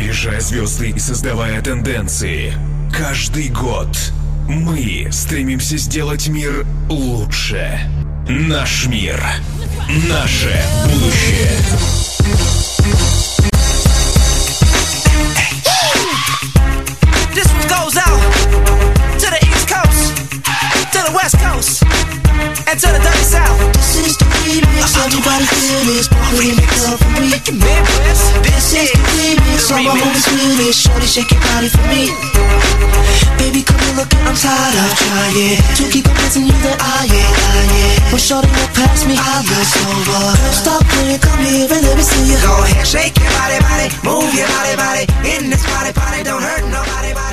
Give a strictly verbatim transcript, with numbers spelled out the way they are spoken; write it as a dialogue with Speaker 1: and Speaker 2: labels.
Speaker 1: опережая звезды и создавая тенденции. Каждый год мы стремимся сделать мир лучше. Наш мир. Наше будущее.
Speaker 2: This one goes out to the East Coast, to the West Coast, and to the dirty South.
Speaker 3: This is the remix, everybody feel this. Bring it up for me.
Speaker 2: Midwest,
Speaker 3: This is the remix, all my homies feel this. Shorty shake your body for me. Baby, come and look, I'm tired of trying to keep convincing you that I ain't lying. When shorty look past me, I look sober. Girl, stop playing, come here and let me see you.
Speaker 2: Go ahead, shake your body, body, move your body, body. In this party, party, don't hurt nobody, body.